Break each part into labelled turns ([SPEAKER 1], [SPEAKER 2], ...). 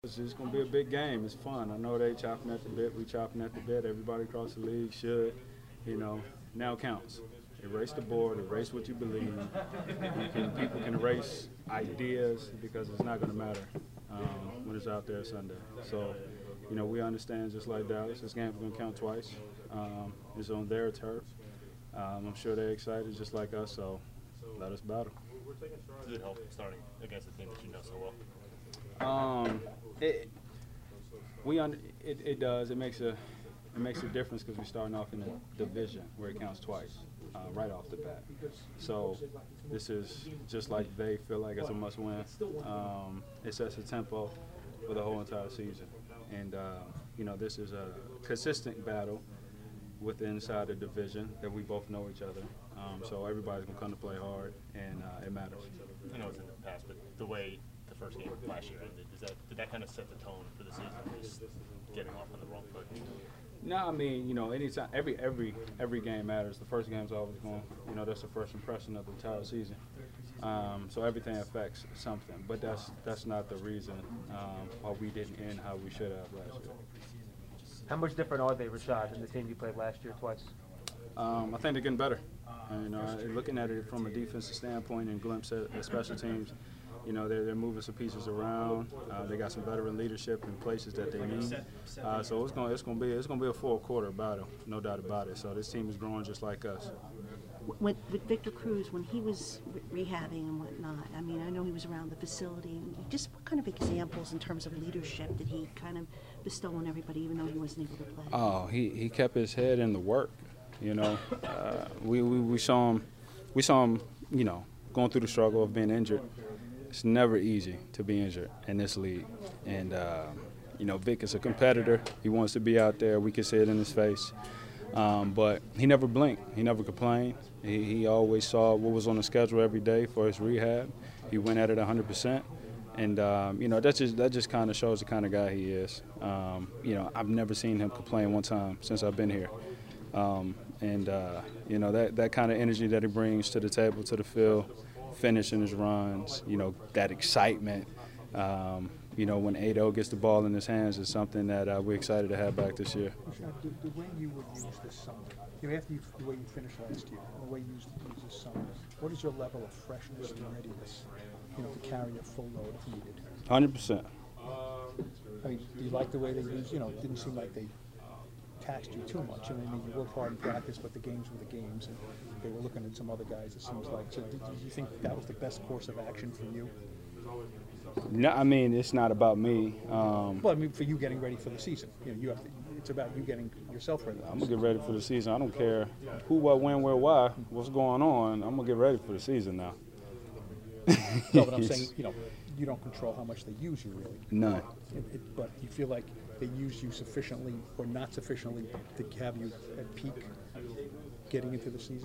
[SPEAKER 1] It's going to be a big game. It's fun. I know they chopping at the bit. We chopping at the bit. Everybody across the league should. You know, now counts. Erase the board. Erase what you believe. People can erase ideas because it's not going to matter when it's out there Sunday. So, you know, we understand just like Dallas. This game's going to count twice. It's on their turf. I'm sure they're excited just like us. So let us battle.
[SPEAKER 2] Does it help starting against a team that you know so well?
[SPEAKER 1] It does. It makes a difference because we're starting off in a division where it counts twice, right off the bat. So this is just like they feel like it's a must-win. It sets a tempo for the whole entire season, and you know, this is a consistent battle inside the division that we both know each other. So everybody's gonna come to play hard, and it matters.
[SPEAKER 2] I know it's in the past, but the way the first game last year ended, did that kind of set the tone for the season, just getting off on the wrong foot?
[SPEAKER 1] No, I mean, you know, anytime, every game matters. The first game's always going, you know, that's the first impression of the entire season. So everything affects something, but that's not the reason why we didn't end how we should have last year.
[SPEAKER 3] How much different are they, Rashad, than the team you played last year twice?
[SPEAKER 1] I think they're getting better. And looking at it from a defensive standpoint and glimpse at special teams, you know, they're moving some pieces around. They got some veteran leadership in places that they need. So it's gonna be a full quarter battle, no doubt about it. So this team is growing just like us.
[SPEAKER 4] With Victor Cruz, when he was rehabbing and whatnot, I mean, I know he was around the facility. Just what kind of examples in terms of leadership did he kind of bestow on everybody, even though he wasn't able to play?
[SPEAKER 1] Oh, he kept his head in the work. You know, we saw him, you know, going through the struggle of being injured. It's never easy to be injured in this league, and you know, Vic is a competitor. He wants to be out there. We can see it in his face. But he never blinked. He never complained. He always saw what was on the schedule every day for his rehab. He went at it 100%. And, you know, that just kind of shows the kind of guy he is. You know, I've never seen him complain one time since I've been here. You know, that kind of energy that he brings to the table, to the field, finishing his runs, you know, that excitement. You know, when Ado gets the ball in his hands is something that we're excited to have back this year.
[SPEAKER 5] The way you would use this summer, you know, after the way you finished last year, and the way you use this summer, what is your level of freshness and readiness, you know, to carry a full load if needed?
[SPEAKER 1] 100%.
[SPEAKER 5] I mean, do you like the way they use, you know, it didn't seem like they taxed you too much. I mean, you worked hard in practice, but the games were the games, and they were looking at some other guys, it seems like. So did you think that was the best course of action for you?
[SPEAKER 1] No, I mean, it's not about me.
[SPEAKER 5] Well, I mean, for you getting ready for the season. You know, it's about you getting yourself ready.
[SPEAKER 1] I'm going to get ready for the season. I don't care who, what, when, where, why, what's going on. I'm going to get ready for the season now.
[SPEAKER 5] No, but I'm saying, you know, you don't control how much they use you, really.
[SPEAKER 1] None.
[SPEAKER 5] But you feel like they use you sufficiently or not sufficiently to have you at peak getting into the season?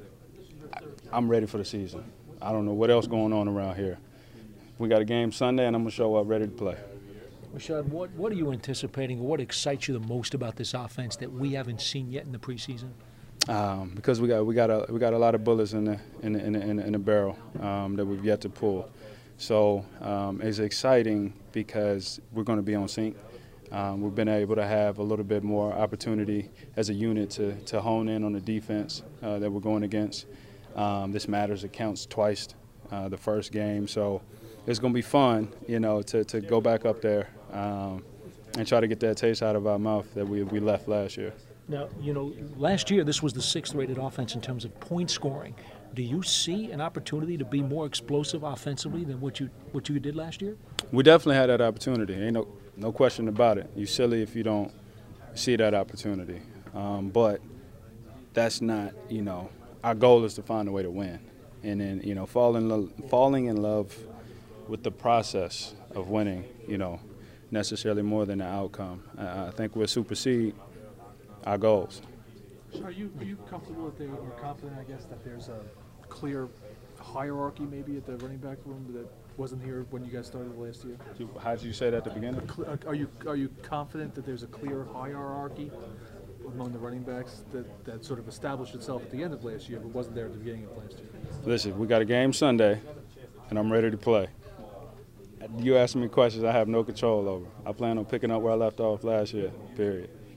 [SPEAKER 1] I'm ready for the season. I don't know what else going on around here. We got a game Sunday, and I'm going to show up ready to play.
[SPEAKER 6] Rashad, what are you anticipating, or what excites you the most about this offense that we haven't seen yet in the preseason?
[SPEAKER 1] Because we got a lot of bullets in the barrel that we've yet to pull. So it's exciting because we're going to be on sync. We've been able to have a little bit more opportunity as a unit to hone in on the defense that we're going against. This matters. It counts twice the first game. So it's going to be fun, you know, to go back up there and try to get that taste out of our mouth that we left last year.
[SPEAKER 6] Now, you know, last year this was the 6th-rated offense in terms of point scoring. Do you see an opportunity to be more explosive offensively than what you did last year?
[SPEAKER 1] We definitely had that opportunity. Ain't no question about it. You're silly if you don't see that opportunity. But that's not, you know, our goal is to find a way to win. And then, you know, falling in love with the process of winning, you know, necessarily more than the outcome. I think we'll supersede our goals.
[SPEAKER 7] So are you comfortable that or confident, I guess, that there's a clear hierarchy maybe at the running back room that wasn't here when you guys started last year?
[SPEAKER 1] How did you say that at the beginning?
[SPEAKER 7] Are you confident that there's a clear hierarchy among the running backs that sort of established itself at the end of last year but wasn't there at the beginning of last year?
[SPEAKER 1] Listen, we got a game Sunday, and I'm ready to play. You asking me questions I have no control over. I plan on picking up where I left off last year, period.